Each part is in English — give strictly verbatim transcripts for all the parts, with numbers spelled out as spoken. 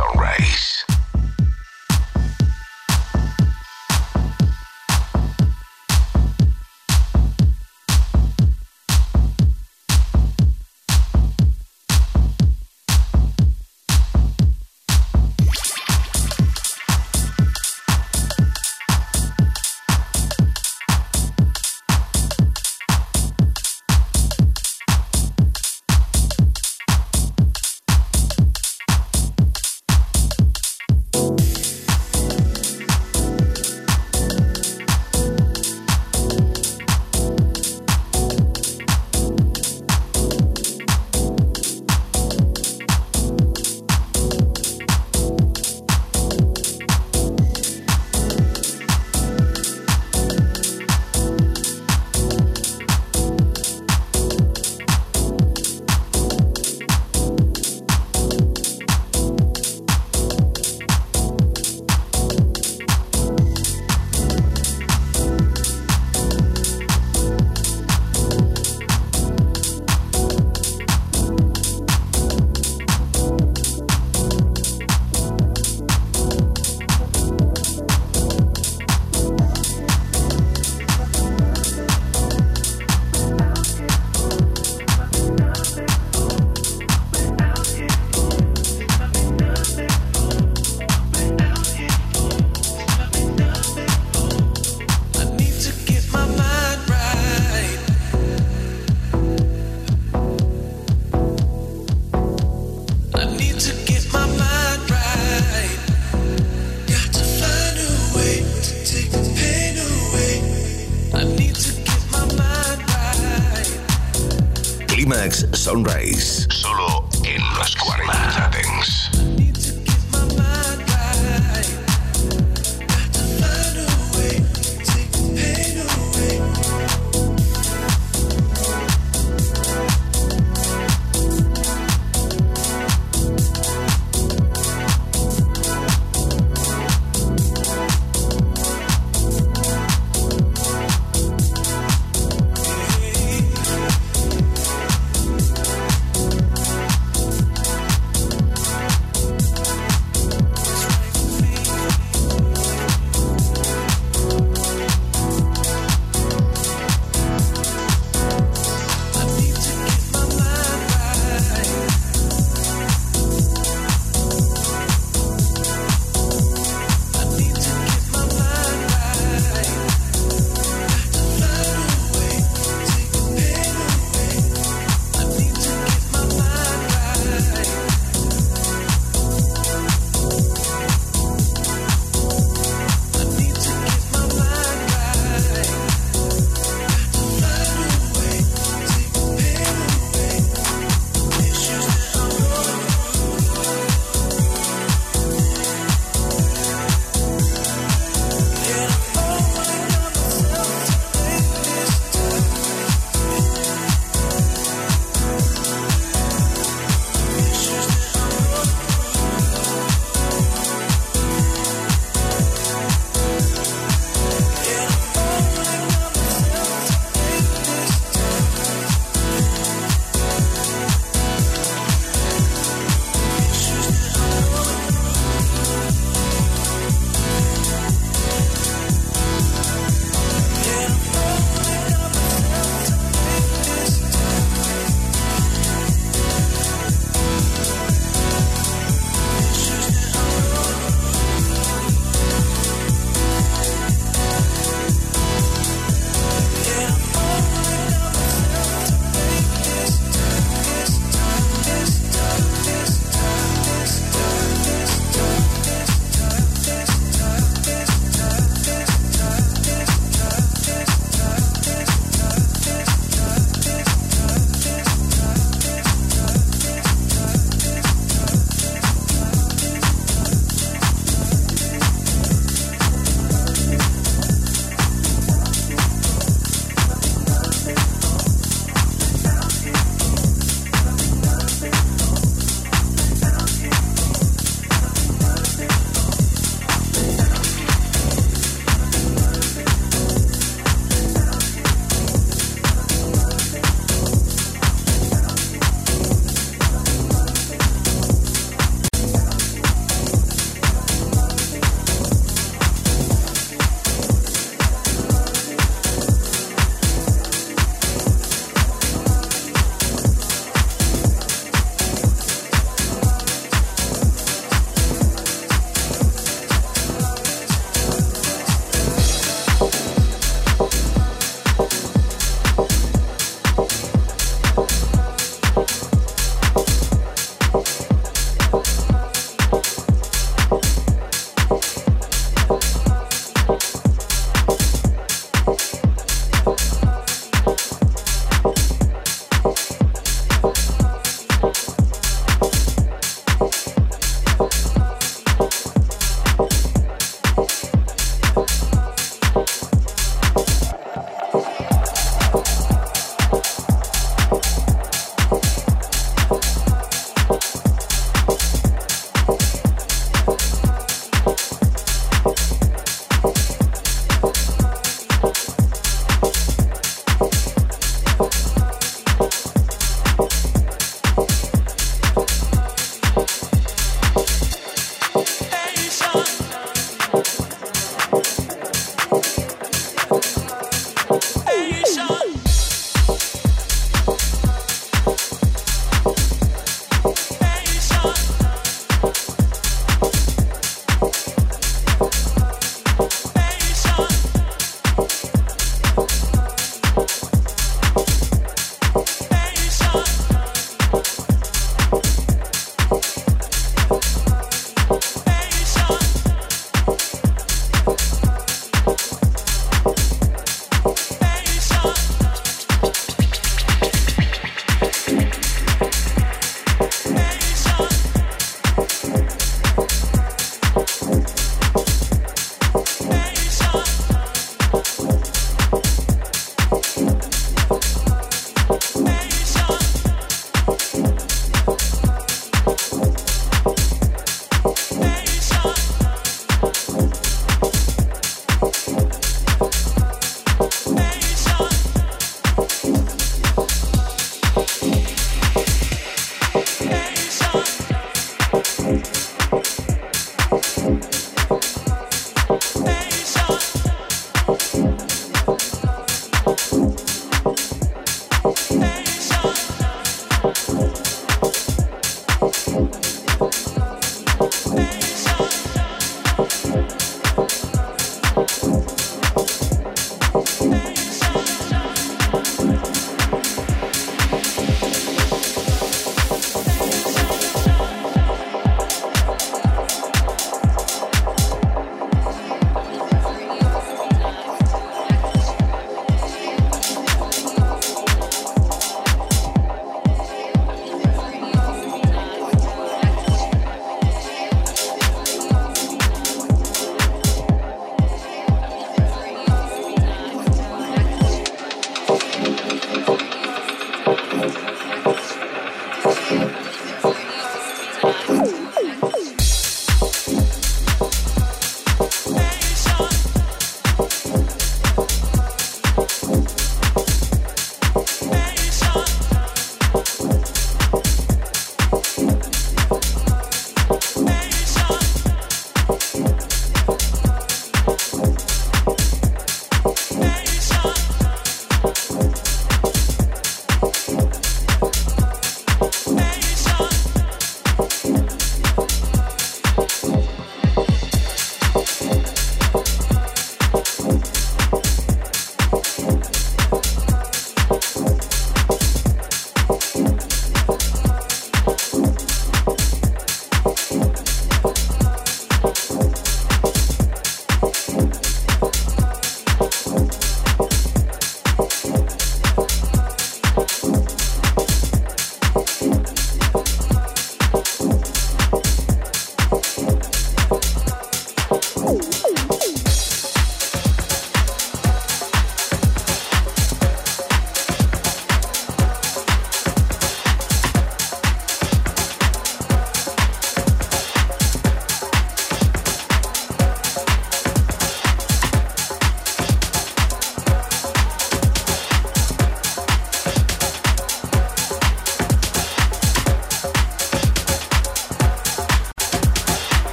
Sunrise. Climax Sunrise, solo en los cuarenta Dance.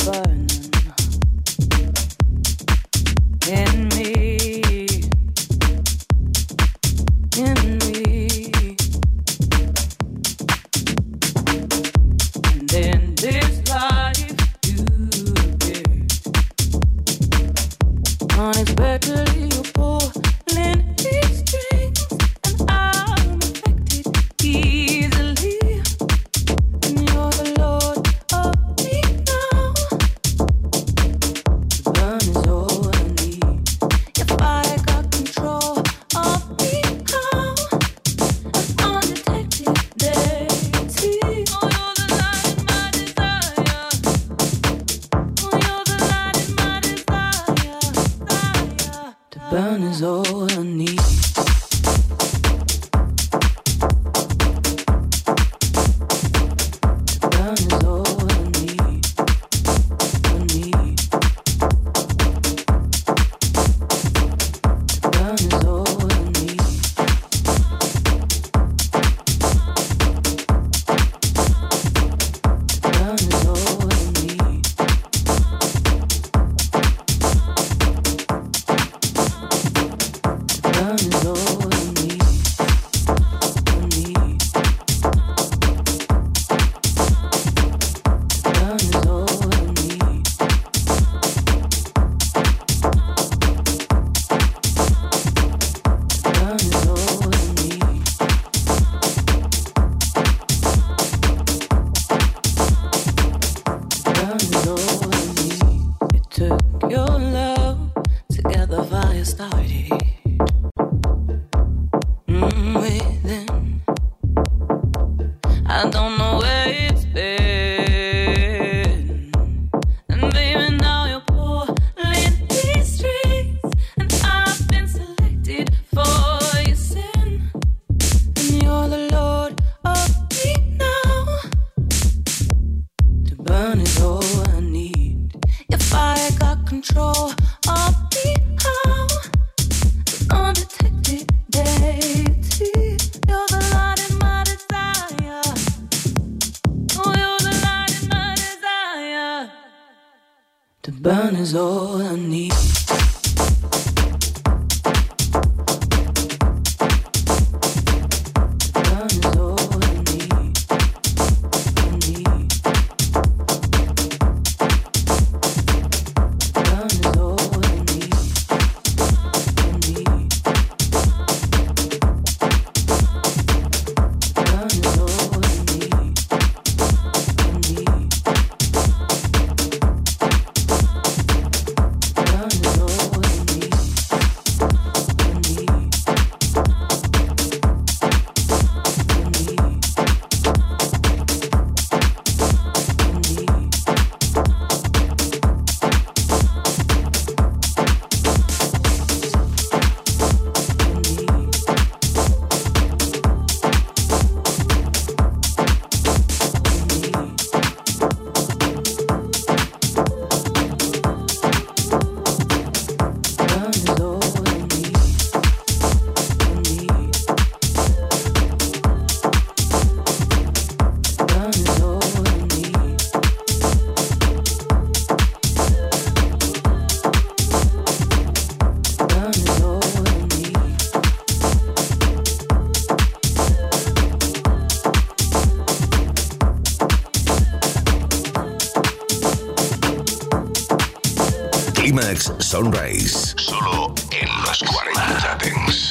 Climax Sunrise, solo en los cuarenta Dance.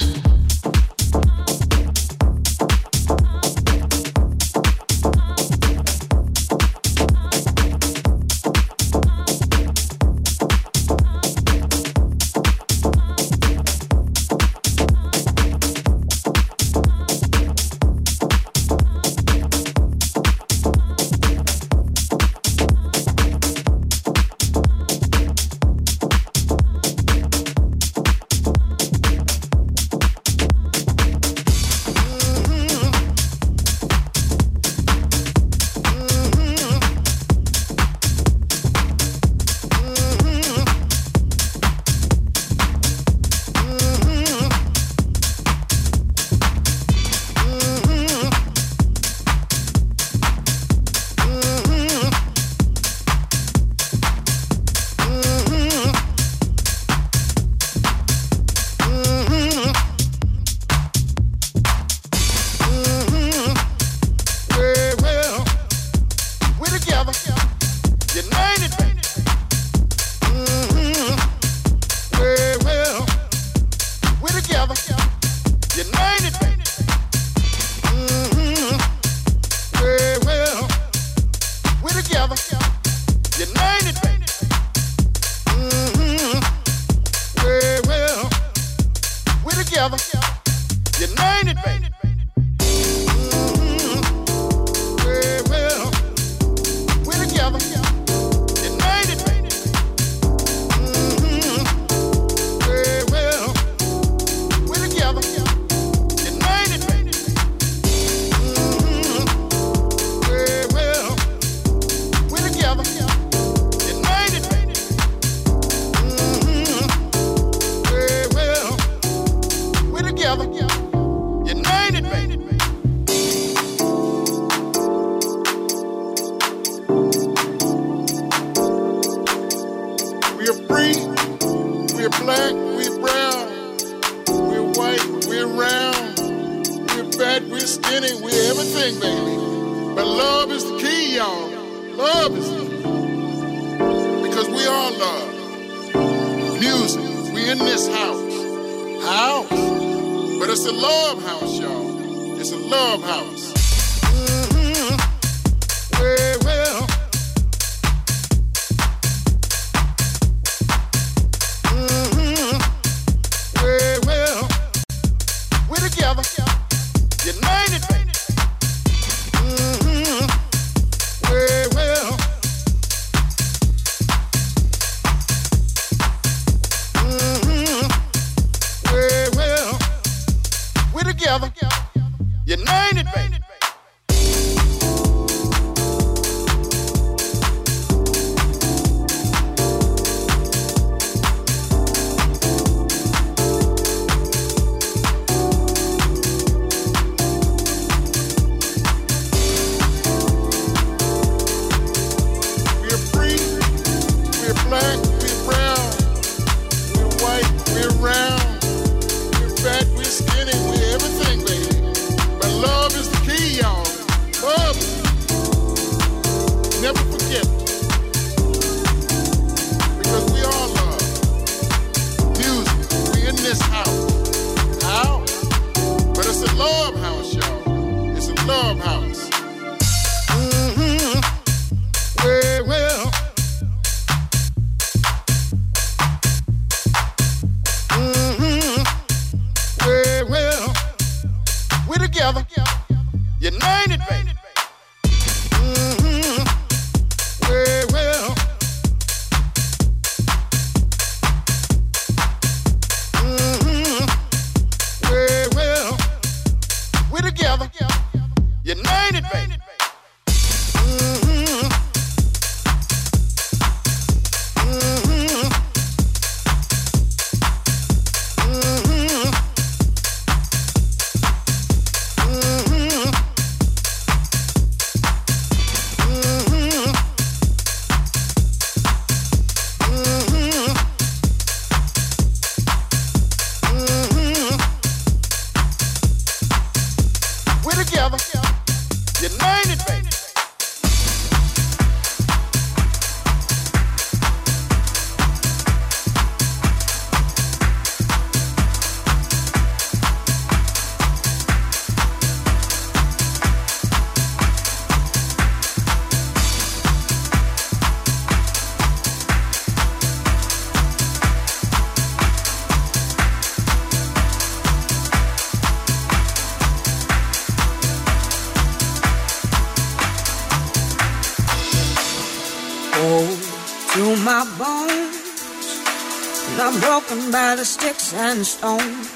By the sticks and stones,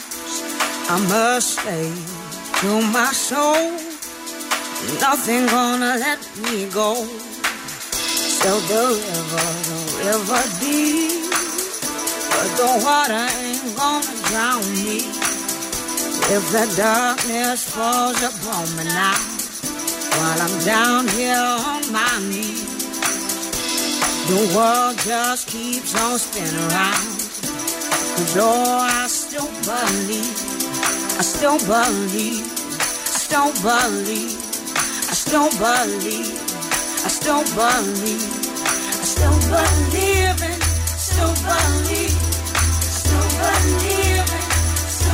I must say to my soul, nothing gonna let me go. So the river, the river deep, but the water ain't gonna drown me. If the darkness falls upon me now, while I'm down here on my knees, the world just keeps on spinning around. Though I still believe, I still believe, I still believe, I still believe, I still believe, I still believe in, still believe, still believe in, still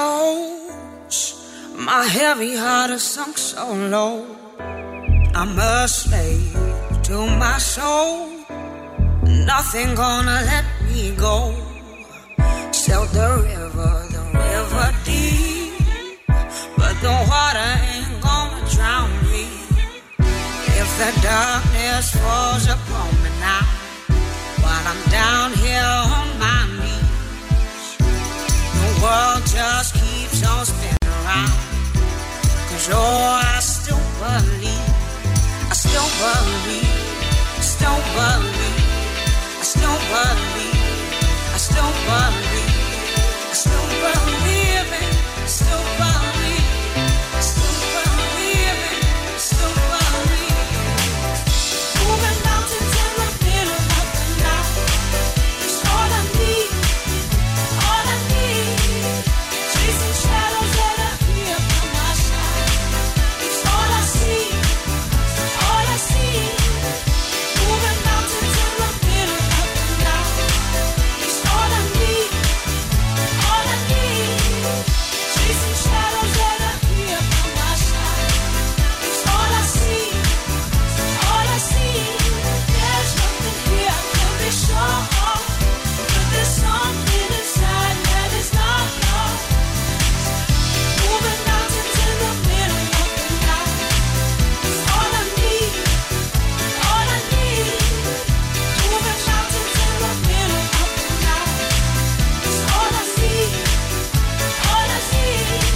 knows my heavy heart is sunk so low. I'm a slave to my soul. Nothing gonna let me go. Sail the river, the river deep, but the water ain't gonna drown me. If the darkness falls upon me now, while I'm down here on my knees, the world just keeps on spinning around. Cause oh, I still believe, I still believe, I still believe, I still believe, I still believe, I still believe it, I still believe, I still believe it, I still believe. Moving mountains in the middle of the night, it's all I need, all I need. Chasing shadows that appear from my side, it's all I see, all I see. Moving mountains in the middle of the night, it's all I need, all I need. Chasing shadows that appear from my side, it's all I see, all I see. There's nothing here I can be sure of, but there's something inside that is not love. Moving mountains in the middle of the night, it's all I need, all I need. Moving mountains in the middle of the night, it's all I see, all I see.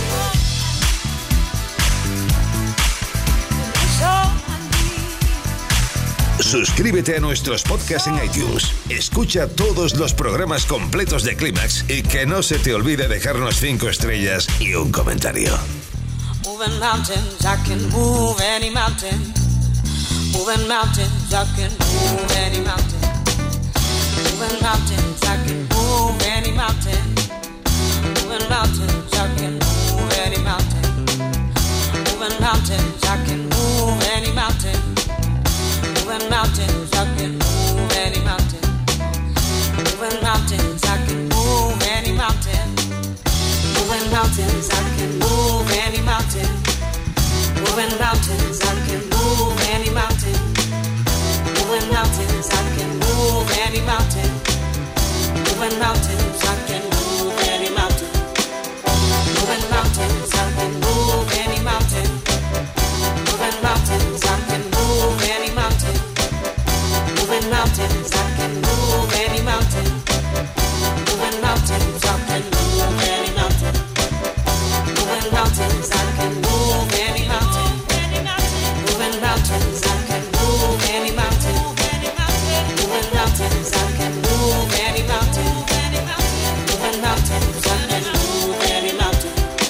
It's all I need. Suscríbete a nuestros podcasts en iTunes. Escucha todos los programas completos de Clímax y que no se te olvide dejarnos cinco estrellas y un comentario. Moving mountains, I can move any mountain. Moving mountains, I can move any mountain. Moving mountains, I can move any mountain. Moving mountains, I can move any mountain. Moving mountains, I can move any mountain. Moving mountains, I can move any mountain. Moving mountains, I can move any mountain. Moving mountains, I can move any mountain. Moving mountains, I can move any mountain. Moving mountains, I can move any mountain. Moving mountains, I can move any mountain. Moving mountains, I can move any mountain. Moving mountains, I can move any mountain. Moving mountains, I can move any mountain. Moving mountains, I can move any mountain. Moving mountains, I can move any mountain. Moving mountains, I can move any mountain. Moving mountains, I can move any mountain. Moving mountains, I can move any mountain.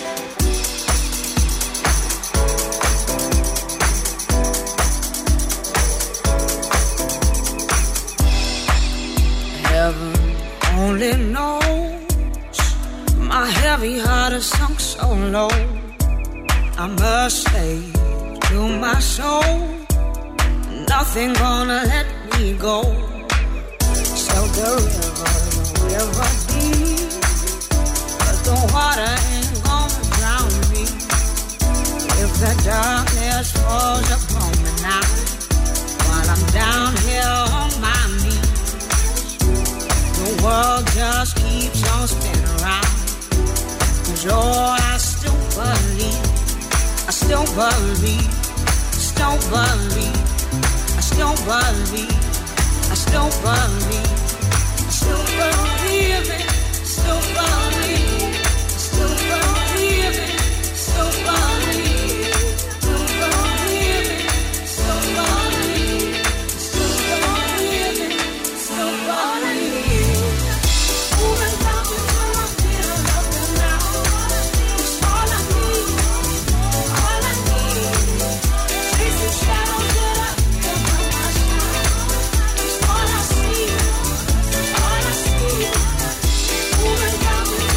Heaven only knows my heavy heart is sunk so low. I'm a slave to my soul. Nothing gonna let me go. So the river, the river deep, but the water ain't gonna drown me. If the darkness falls upon me now, while I'm down here on my knees, the world just keeps on spinning around. Cause oh, I still believe, I still believe, still believe, I still believe, I still believe, I still believe it, still believe, still believe it, still believe, still believe it, still believe, still believe it, still believe. Moving mountains in the middle of the night, it's all I need, all I need. Chasing shadows that appear from my side, it's all I see, all I see. Moving mountains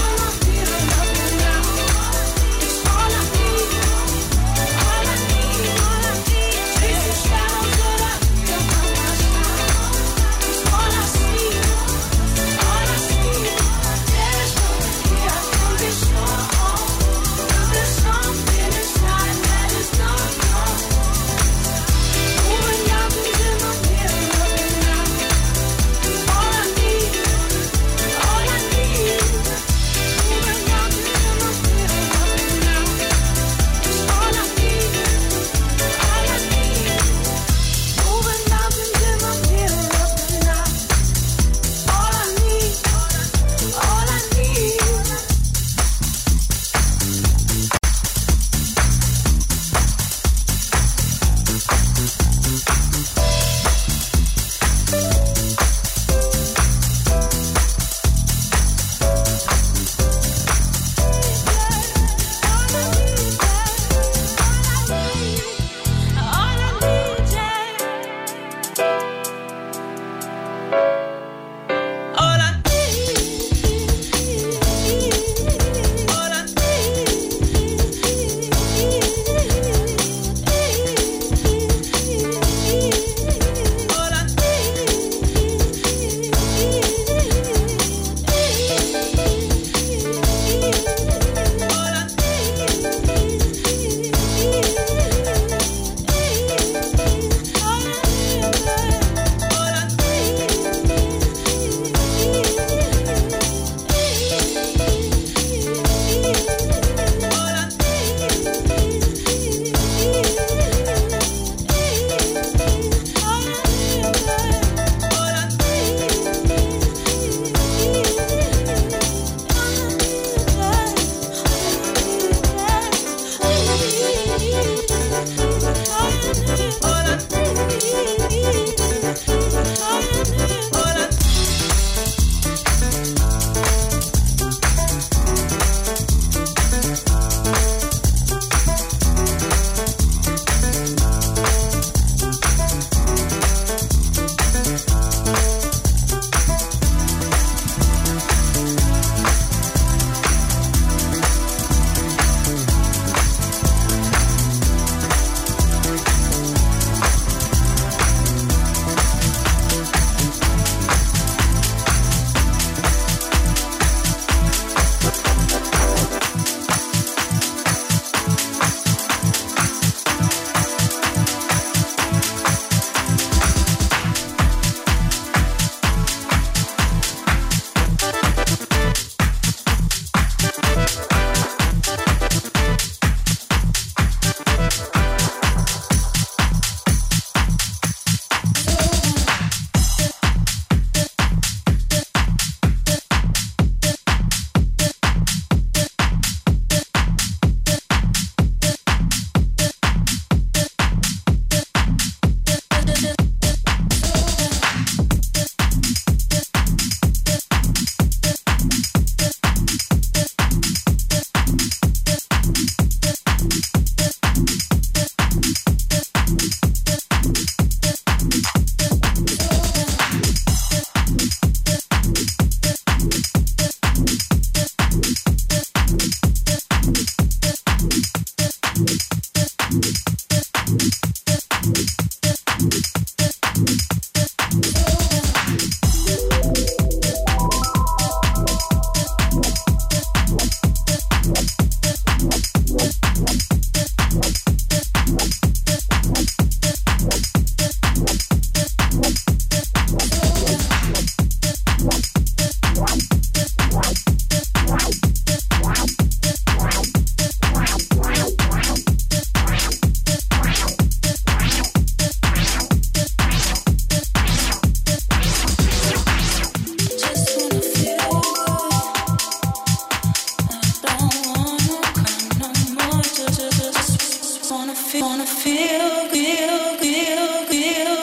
wanna feel, wanna feel, feel, feel, feel.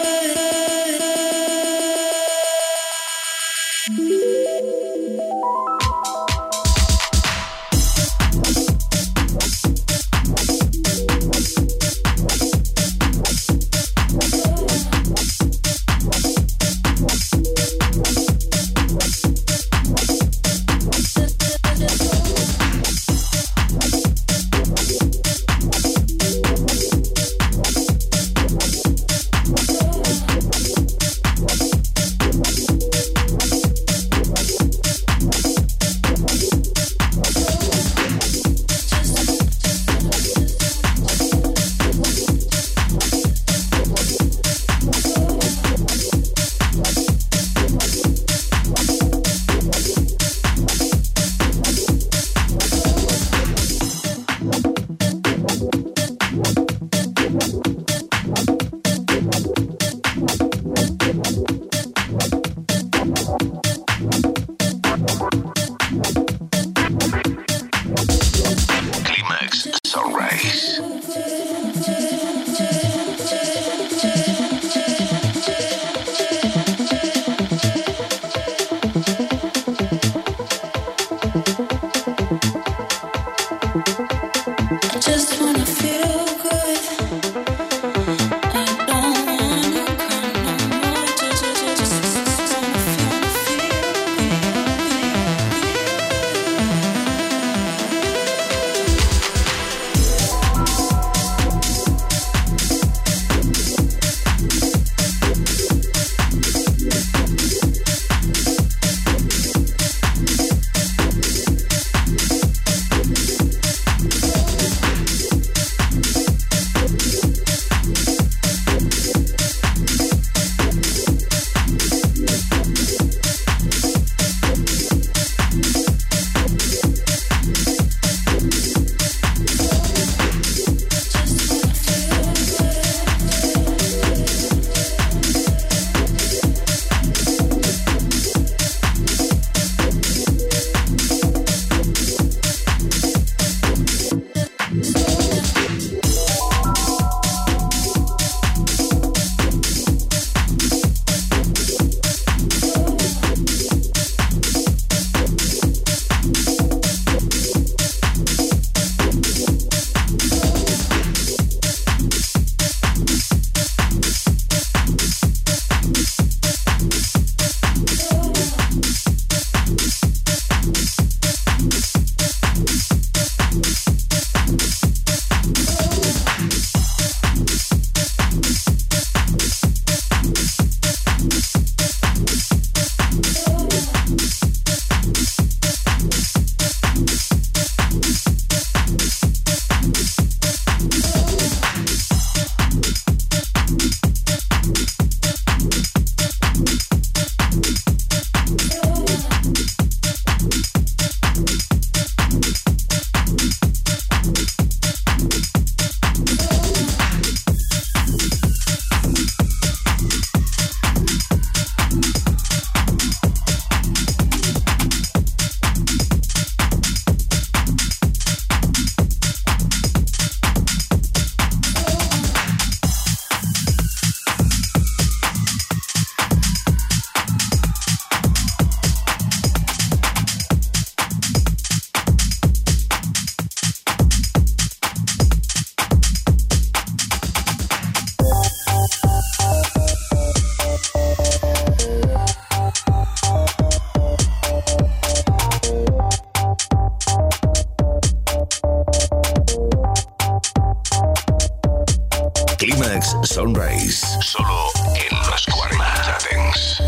Climax Sunrise, solo en los cuarenta Dance.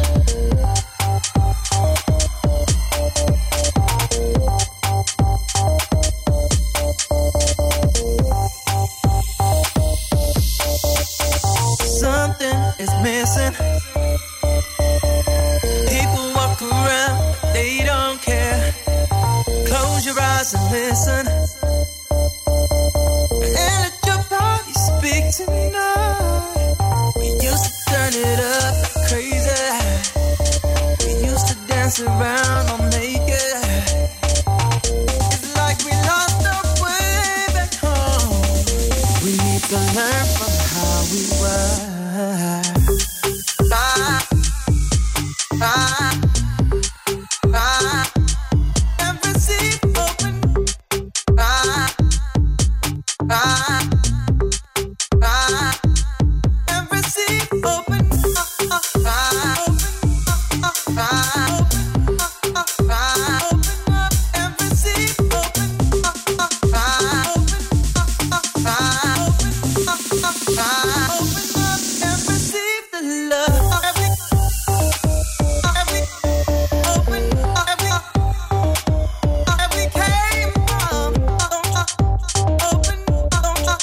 Something is missing. People walk around, they don't care. Close your eyes and listen. And let your body speak tonight. We used to turn it up crazy. can learn from how we were. Ah, ah, ah. Every seat open. Ah, ah, ah. Every seat open. Ah, ah, ah. Open, ah, ah, ah. Open, ah, ah, ah. Open up. Every seat open. Ah, ah, ah. Open, ah, ah, ah. Open, ah, ah, ah. Open up and receive the love. Every, every, open, every, every came from. Open,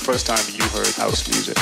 first time you heard house music?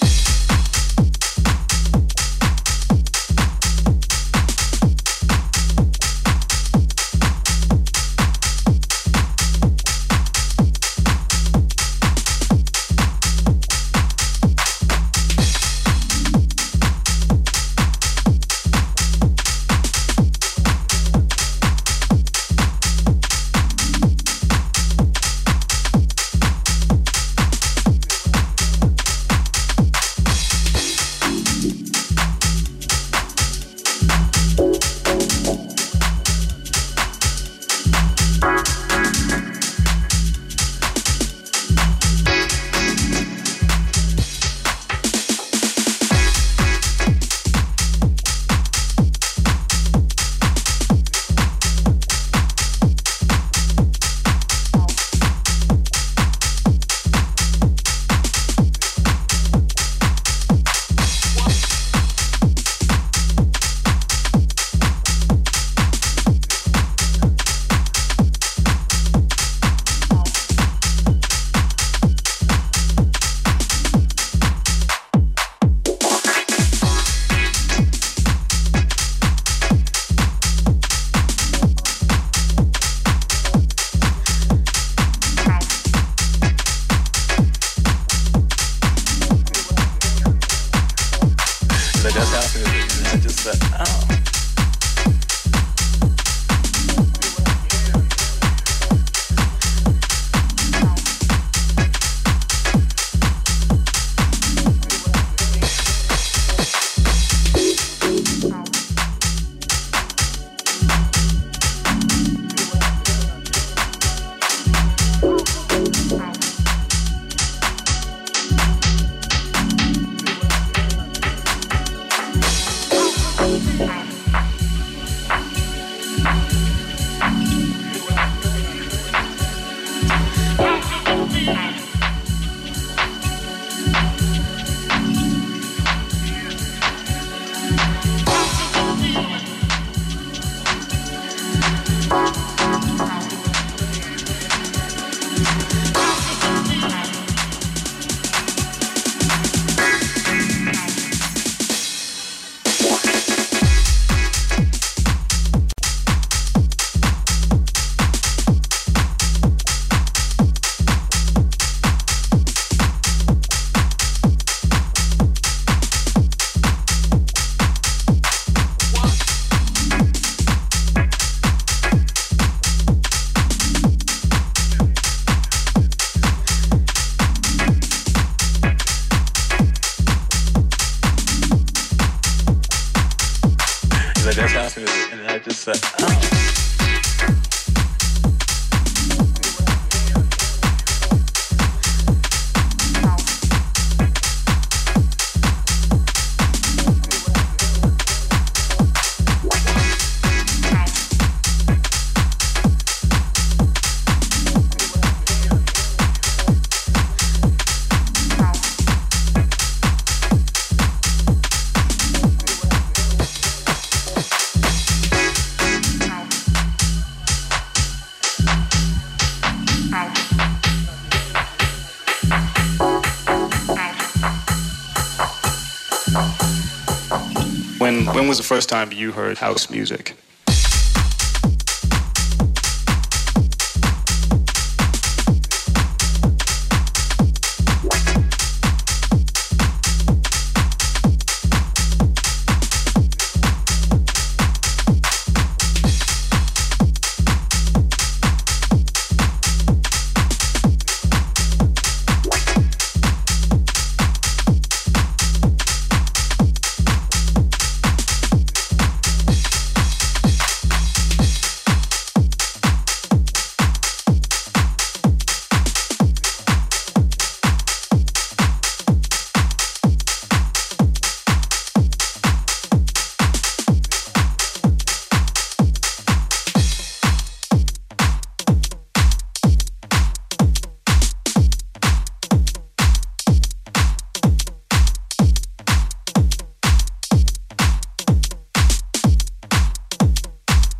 When when was the first time you heard house music?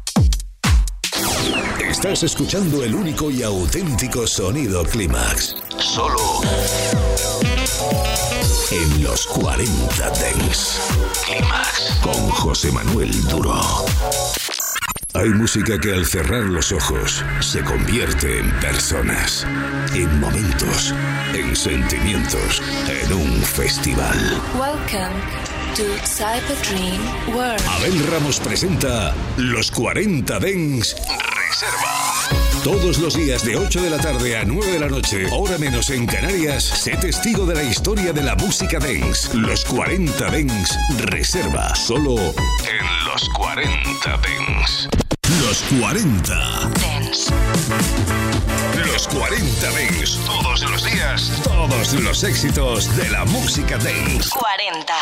Estás escuchando el único y auténtico sonido Clímax. solo en los cuarenta Dance. Clímax con José Manuel Duro. Hay música que al cerrar los ojos se convierte en personas, en momentos, en sentimientos, en un festival. Welcome to Cyber Dream World. Abel Ramos presenta Los cuarenta Dance Reserva. Todos los días de ocho de la tarde a nueve de la noche, hora menos en Canarias, sé testigo de la historia de la música dance. Los cuarenta Dance Reserva, solo en Los cuarenta Dance. Los cuarenta Dance. Los cuarenta Dance, todos los días, todos los éxitos de la música dance. cuarenta.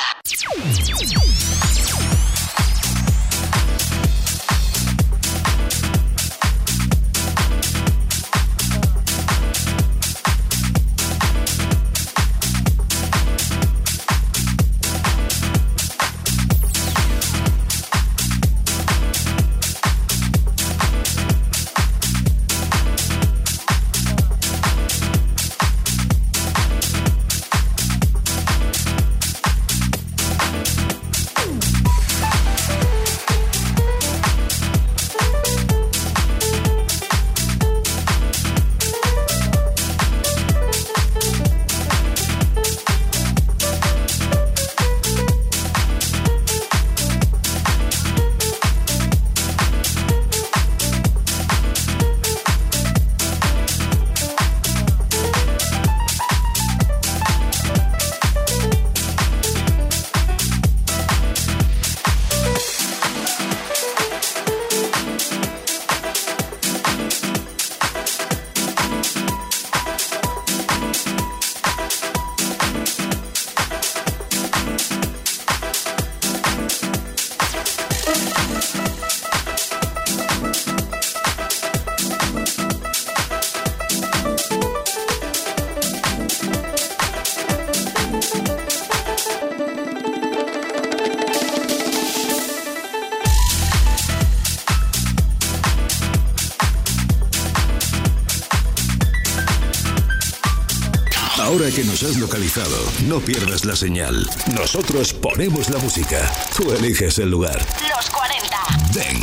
Ahora que nos has localizado, no pierdas la señal. Nosotros ponemos la música. Tú eliges el lugar. Los cuarenta. Dance.